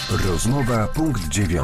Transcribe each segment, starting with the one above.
Rozmowa punkt 9.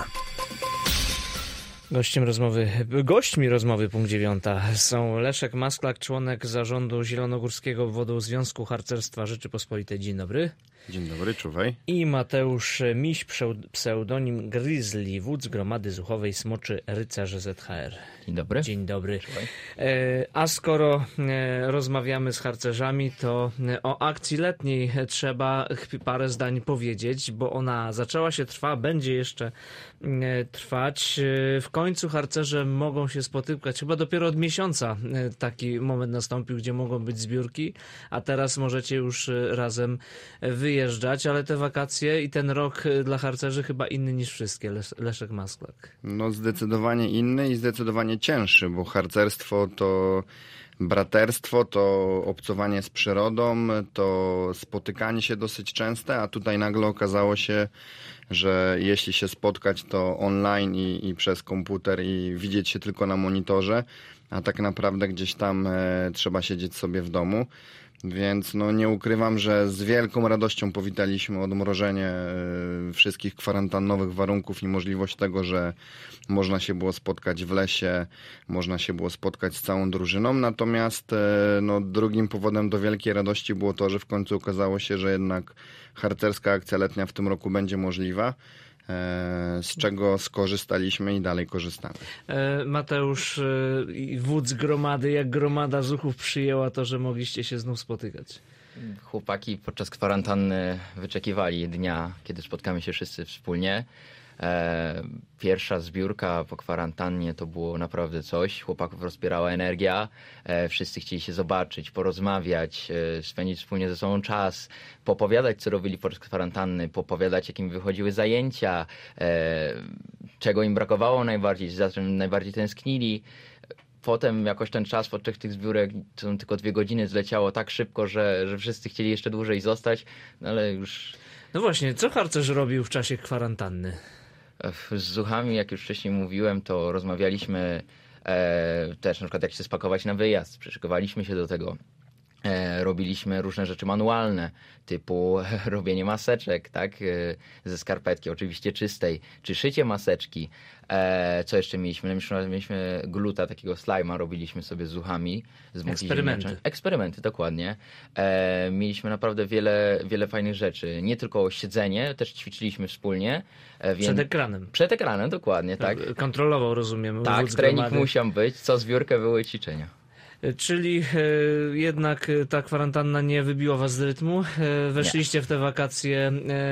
Gośćmi rozmowy punkt 9 są Leszek Masklak, członek zarządu Zielonogórskiego Obwodu Związku Harcerstwa Rzeczypospolitej. Dzień dobry. Dzień dobry, czuwaj. I Mateusz Miś, pseudonim Grizzly, wódz Gromady Zuchowej Smoczy Rycerze ZHR. Dzień dobry. Dzień dobry. A skoro rozmawiamy z harcerzami, to o akcji letniej trzeba parę zdań powiedzieć, bo ona zaczęła się, będzie jeszcze trwać. W końcu harcerze mogą się spotykać. Chyba dopiero od miesiąca taki moment nastąpił, gdzie mogą być zbiórki, a teraz możecie już razem wyjeżdżać, ale te wakacje i ten rok dla harcerzy chyba inny niż wszystkie. Leszek Masklak. No zdecydowanie inny i zdecydowanie cięższy, bo harcerstwo to braterstwo, to obcowanie z przyrodą, to spotykanie się dosyć częste, a tutaj nagle okazało się, że jeśli się spotkać, to online i przez komputer i widzieć się tylko na monitorze, a tak naprawdę gdzieś tam trzeba siedzieć sobie w domu. Więc no nie ukrywam, że z wielką radością powitaliśmy odmrożenie wszystkich kwarantannowych warunków i możliwość tego, że można się było spotkać w lesie, można się było spotkać z całą drużyną. Natomiast no, drugim powodem do wielkiej radości było to, że w końcu okazało się, że jednak harcerska akcja letnia w tym roku będzie możliwa, z czego skorzystaliśmy i dalej korzystamy. Mateusz, wódz gromady, jak gromada Zuchów przyjęła to, że mogliście się znów spotykać? Chłopaki podczas kwarantanny wyczekiwali dnia, kiedy spotkamy się wszyscy wspólnie. Pierwsza zbiórka po kwarantannie to było naprawdę coś. Chłopaków rozpierała energia. Wszyscy chcieli się zobaczyć, porozmawiać, spędzić wspólnie ze sobą czas, popowiadać, co robili podczas kwarantanny, popowiadać, jak im wychodziły zajęcia, czego im brakowało najbardziej, za czym najbardziej tęsknili. Potem jakoś ten czas podczas tych zbiórek, to tylko 2 godziny, zleciało tak szybko, że wszyscy chcieli jeszcze dłużej zostać, no ale już... No właśnie, co harcerz robił w czasie kwarantanny? Z Zuchami, jak już wcześniej mówiłem, to rozmawialiśmy też na przykład jak się spakować na wyjazd. Przyszykowaliśmy się do tego. Robiliśmy różne rzeczy manualne, typu robienie maseczek, tak, ze skarpetki, oczywiście czystej, czy szycie maseczki. Co jeszcze mieliśmy? Mieliśmy gluta, takiego slajma, robiliśmy sobie z Zuchami. Eksperymenty, dokładnie. Mieliśmy naprawdę wiele fajnych rzeczy. Nie tylko siedzenie, też ćwiczyliśmy wspólnie. Przed ekranem, dokładnie, tak. Kontrolował, rozumiem. Tak, trening musiał być, co zbiórkę były ćwiczenia. Czyli jednak ta kwarantanna nie wybiła was z rytmu. Weszliście w te wakacje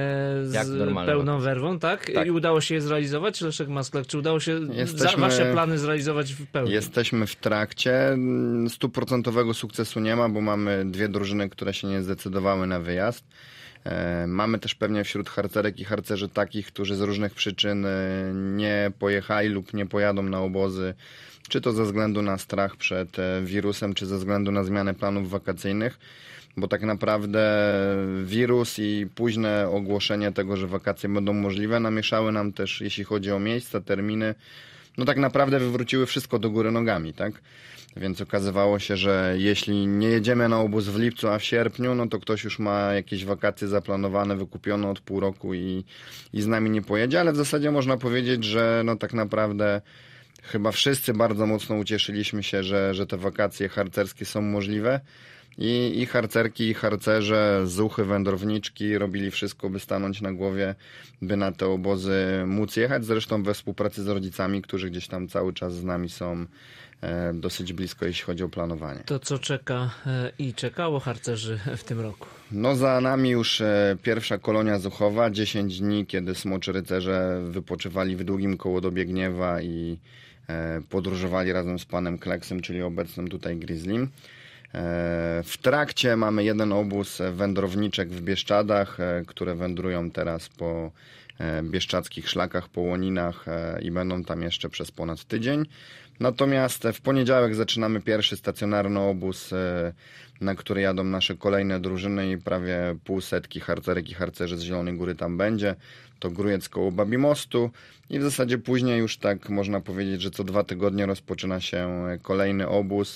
z pełną werwą, tak? I udało się je zrealizować, Leszek Masklak? Czy udało się wasze plany zrealizować w pełni? Jesteśmy w trakcie. 100% sukcesu nie ma, bo mamy 2 drużyny, które się nie zdecydowały na wyjazd. Mamy też pewnie wśród harcerek i harcerzy takich, którzy z różnych przyczyn nie pojechali lub nie pojadą na obozy, czy to ze względu na strach przed wirusem, czy ze względu na zmianę planów wakacyjnych, bo tak naprawdę wirus i późne ogłoszenie tego, że wakacje będą możliwe, namieszały nam też, jeśli chodzi o miejsca, terminy, no tak naprawdę wywróciły wszystko do góry nogami, tak? Więc okazywało się, że jeśli nie jedziemy na obóz w lipcu, a w sierpniu, no to ktoś już ma jakieś wakacje zaplanowane, wykupione od pół roku i z nami nie pojedzie, ale w zasadzie można powiedzieć, że no tak naprawdę chyba wszyscy bardzo mocno ucieszyliśmy się, że te wakacje harcerskie są możliwe i harcerki, i harcerze, zuchy, wędrowniczki robili wszystko, by stanąć na głowie, by na te obozy móc jechać, zresztą we współpracy z rodzicami, którzy gdzieś tam cały czas z nami są dosyć blisko, jeśli chodzi o planowanie. To co czeka i czekało harcerzy w tym roku? No za nami już pierwsza kolonia zuchowa, 10 dni, kiedy Smoczy Rycerze wypoczywali w długim kołodobie Gniewa i podróżowali razem z panem Kleksem, czyli obecnym tutaj Grizzlym. W trakcie mamy 1 obóz wędrowniczek w Bieszczadach, które wędrują teraz po bieszczadzkich szlakach, po łoninach i będą tam jeszcze przez ponad tydzień. Natomiast w poniedziałek zaczynamy pierwszy stacjonarny obóz, na który jadą nasze kolejne drużyny i prawie 500 harcerek i harcerzy z Zielonej Góry tam będzie. To Grójec koło Babimostu i w zasadzie później już tak można powiedzieć, że co 2 tygodnie rozpoczyna się kolejny obóz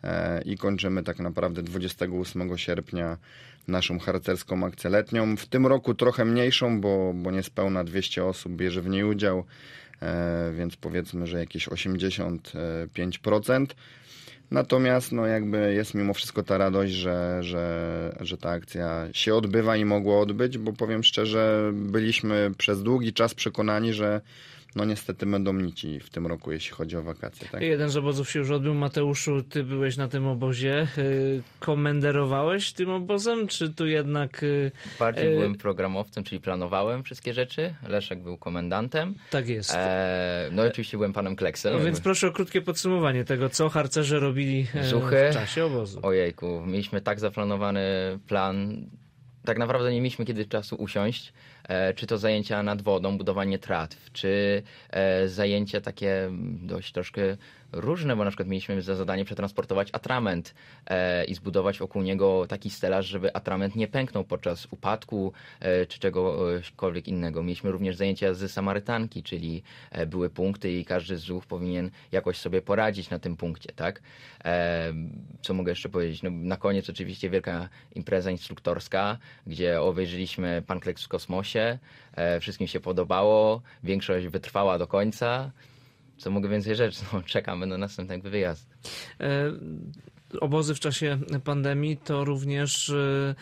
i kończymy tak naprawdę 28 sierpnia naszą harcerską akcję letnią. W tym roku trochę mniejszą, bo niespełna 200 osób bierze w niej udział, więc powiedzmy, że jakieś 85%. Natomiast jakby jest mimo wszystko ta radość, że ta akcja się odbywa i mogła odbyć, bo powiem szczerze, byliśmy przez długi czas przekonani, że niestety będą nici w tym roku, jeśli chodzi o wakacje. Tak? Jeden z obozów się już odbył. Mateuszu, ty byłeś na tym obozie. Komenderowałeś tym obozem, czy tu jednak... Bardziej byłem programowcem, czyli planowałem wszystkie rzeczy. Leszek był komendantem. Tak jest. No i oczywiście byłem panem Kleksem. Więc proszę o krótkie podsumowanie tego, co harcerze robili w czasie obozu. Ojejku, mieliśmy tak zaplanowany plan. Tak naprawdę nie mieliśmy kiedy czasu usiąść, czy to zajęcia nad wodą, budowanie tratw, czy zajęcia takie dość troszkę różne, bo na przykład mieliśmy za zadanie przetransportować atrament i zbudować wokół niego taki stelaż, żeby atrament nie pęknął podczas upadku czy czegokolwiek innego. Mieliśmy również zajęcia z Samarytanki, czyli były punkty i każdy z zuch powinien jakoś sobie poradzić na tym punkcie, tak? Co mogę jeszcze powiedzieć? No, na koniec oczywiście wielka impreza instruktorska, gdzie obejrzeliśmy Pan Kleks w kosmosie. Wszystkim się podobało, większość wytrwała do końca. Co mogę więcej rzeczy? Czekamy na następny wyjazd. Obozy w czasie pandemii to również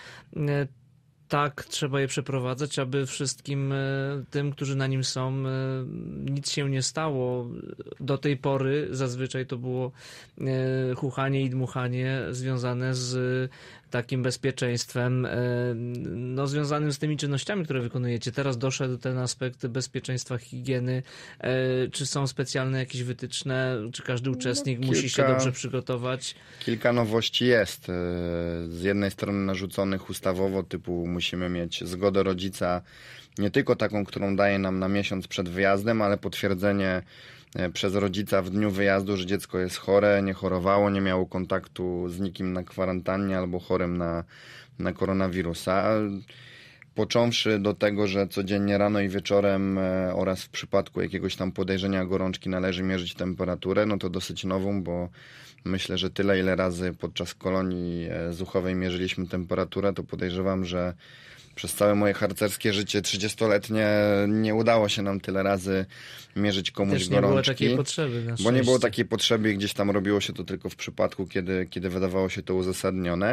tak trzeba je przeprowadzać, aby wszystkim tym, którzy na nim są, nic się nie stało. Do tej pory zazwyczaj to było chuchanie i dmuchanie związane z takim bezpieczeństwem, związanym z tymi czynnościami, które wykonujecie. Teraz doszedł ten aspekt bezpieczeństwa, higieny. Czy są specjalne jakieś wytyczne? Czy każdy uczestnik musi się dobrze przygotować? Kilka nowości jest. Z jednej strony narzuconych ustawowo, typu musimy mieć zgodę rodzica, nie tylko taką, którą daje nam na miesiąc przed wyjazdem, ale potwierdzenie przez rodzica w dniu wyjazdu, że dziecko jest chore, nie chorowało, nie miało kontaktu z nikim na kwarantannie albo chorym na koronawirusa. Począwszy do tego, że codziennie rano i wieczorem oraz w przypadku jakiegoś tam podejrzenia gorączki należy mierzyć temperaturę, to dosyć nową, bo myślę, że tyle ile razy podczas kolonii zuchowej mierzyliśmy temperaturę, to podejrzewam, że przez całe moje harcerskie życie 30-letnie nie udało się nam tyle razy mierzyć komuś gorączki. Nie było takiej potrzeby. Bo nie było takiej potrzeby i gdzieś tam robiło się to tylko w przypadku, kiedy wydawało się to uzasadnione.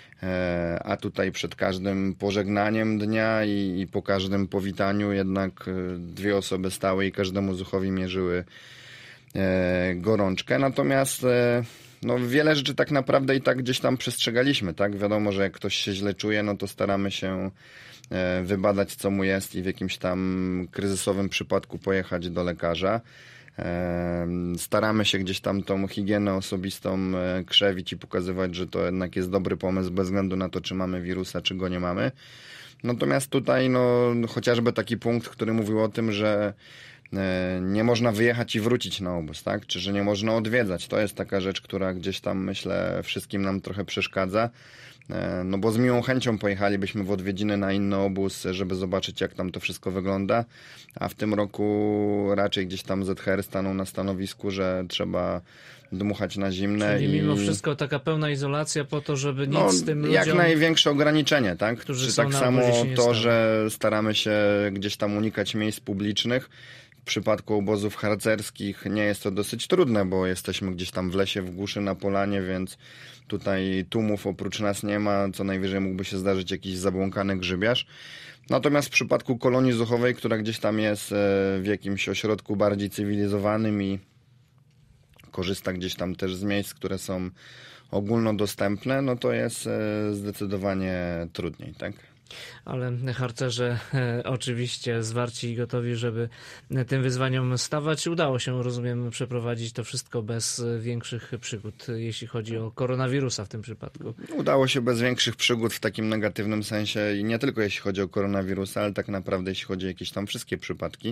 A tutaj przed każdym pożegnaniem dnia i po każdym powitaniu jednak dwie osoby stały i każdemu zuchowi mierzyły gorączkę. Natomiast wiele rzeczy tak naprawdę i tak gdzieś tam przestrzegaliśmy, tak? Wiadomo, że jak ktoś się źle czuje, to staramy się wybadać, co mu jest i w jakimś tam kryzysowym przypadku pojechać do lekarza. Staramy się gdzieś tam tą higienę osobistą krzewić i pokazywać, że to jednak jest dobry pomysł bez względu na to, czy mamy wirusa, czy go nie mamy. Natomiast tutaj chociażby taki punkt, który mówił o tym, że nie można wyjechać i wrócić na obóz, tak? Czy że nie można odwiedzać. To jest taka rzecz, która gdzieś tam, myślę, wszystkim nam trochę przeszkadza. Bo z miłą chęcią pojechalibyśmy w odwiedziny na inny obóz, żeby zobaczyć, jak tam to wszystko wygląda, a w tym roku raczej gdzieś tam ZHR stanął na stanowisku, że trzeba dmuchać na zimne. Czyli mimo wszystko taka pełna izolacja po to, żeby nic z tym ludziom... Jak największe ograniczenie, tak? Którzy Czy są tak na samo obozie się nie to, stało. że staramy się gdzieś tam unikać miejsc publicznych. W przypadku obozów harcerskich nie jest to dosyć trudne, bo jesteśmy gdzieś tam w lesie, w głuszy, na polanie, więc tutaj tłumów oprócz nas nie ma. Co najwyżej mógłby się zdarzyć jakiś zabłąkany grzybiarz. Natomiast w przypadku kolonii zuchowej, która gdzieś tam jest w jakimś ośrodku bardziej cywilizowanym i korzysta gdzieś tam też z miejsc, które są ogólnodostępne, to jest zdecydowanie trudniej, tak? Ale harcerze oczywiście zwarci i gotowi, żeby tym wyzwaniom stawać. Udało się, rozumiem, przeprowadzić to wszystko bez większych przygód, jeśli chodzi o koronawirusa w tym przypadku. Udało się bez większych przygód w takim negatywnym sensie i nie tylko jeśli chodzi o koronawirusa, ale tak naprawdę jeśli chodzi o jakieś tam wszystkie przypadki.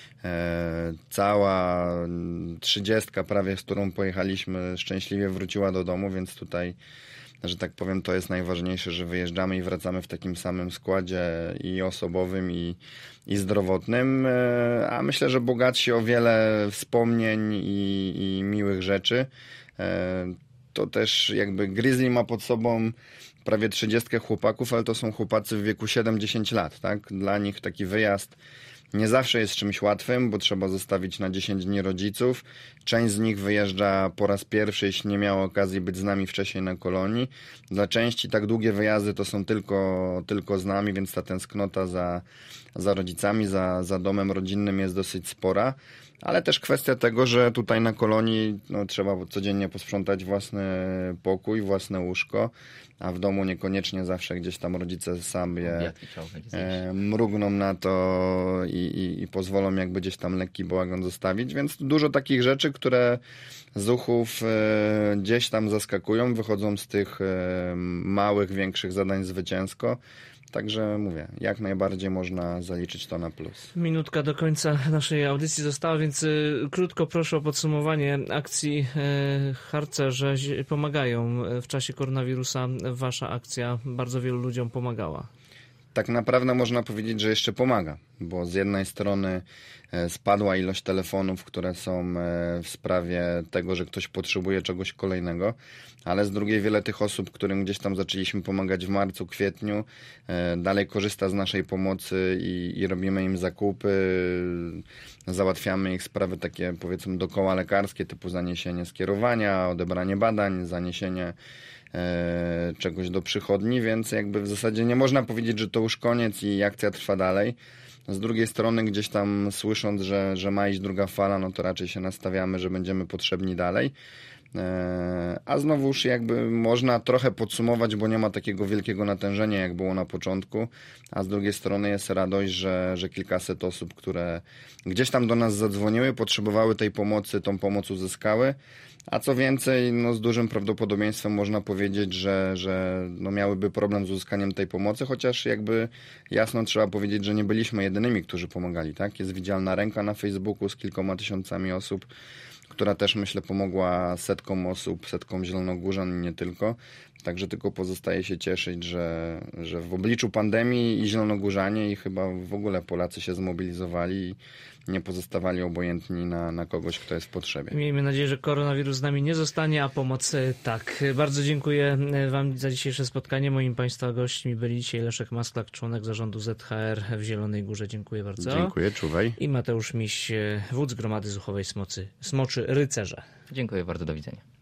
Cała 30 prawie, z którą pojechaliśmy, szczęśliwie wróciła do domu, więc tutaj, że tak powiem, to jest najważniejsze, że wyjeżdżamy i wracamy w takim samym składzie i osobowym, i zdrowotnym, a myślę, że bogatsi o wiele wspomnień i miłych rzeczy. to też jakby Grizzly ma pod sobą prawie 30 chłopaków, ale to są chłopacy w wieku 7-10 lat, tak? Dla nich taki wyjazd nie zawsze jest czymś łatwym, bo trzeba zostawić na 10 dni rodziców. Część z nich wyjeżdża po raz pierwszy, jeśli nie miała okazji być z nami wcześniej na kolonii. Dla części tak długie wyjazdy to są tylko z nami, więc ta tęsknota za rodzicami, za domem rodzinnym jest dosyć spora. Ale też kwestia tego, że tutaj na kolonii trzeba codziennie posprzątać własny pokój, własne łóżko, a w domu niekoniecznie zawsze gdzieś tam rodzice sobie mrugną na to i pozwolą jakby gdzieś tam lekki bałagan zostawić, więc dużo takich rzeczy, które zuchów gdzieś tam zaskakują, wychodzą z tych małych, większych zadań zwycięsko. Także mówię, jak najbardziej można zaliczyć to na plus. Minutka do końca naszej audycji została, więc krótko proszę o podsumowanie akcji Harcerze pomagają w czasie koronawirusa. Wasza akcja bardzo wielu ludziom pomagała. Tak naprawdę można powiedzieć, że jeszcze pomaga, bo z jednej strony spadła ilość telefonów, które są w sprawie tego, że ktoś potrzebuje czegoś kolejnego, ale z drugiej wiele tych osób, którym gdzieś tam zaczęliśmy pomagać w marcu, kwietniu, dalej korzysta z naszej pomocy i robimy im zakupy, załatwiamy ich sprawy takie powiedzmy dookoła lekarskie, typu zaniesienie skierowania, odebranie badań, zaniesienie czegoś do przychodni, więc jakby w zasadzie nie można powiedzieć, że to już koniec i akcja trwa dalej. Z drugiej strony gdzieś tam słysząc, że ma iść druga fala, no to raczej się nastawiamy, że będziemy potrzebni dalej. A znowuż jakby można trochę podsumować, bo nie ma takiego wielkiego natężenia, jak było na początku, a z drugiej strony jest radość, że kilkaset osób, które gdzieś tam do nas zadzwoniły, potrzebowały tej pomocy, tą pomoc uzyskały, a co więcej, no z dużym prawdopodobieństwem można powiedzieć, że miałyby problem z uzyskaniem tej pomocy, chociaż jakby jasno trzeba powiedzieć, że nie byliśmy jedynymi, którzy pomagali, tak? Jest widzialna ręka na Facebooku z kilkoma tysiącami osób, która też myślę pomogła setkom osób, setkom zielonogórzan i nie tylko. Także tylko pozostaje się cieszyć, że w obliczu pandemii i zielonogórzanie i chyba w ogóle Polacy się zmobilizowali i nie pozostawali obojętni na kogoś, kto jest w potrzebie. Miejmy nadzieję, że koronawirus z nami nie zostanie, a pomoc tak. Bardzo dziękuję Wam za dzisiejsze spotkanie. Moim Państwa gośćmi byli dzisiaj Leszek Masklak, członek zarządu ZHR w Zielonej Górze. Dziękuję bardzo. Dziękuję, czuwaj. I Mateusz Miś, wódz Gromady Zuchowej Smoczy Rycerze. Dziękuję bardzo, do widzenia.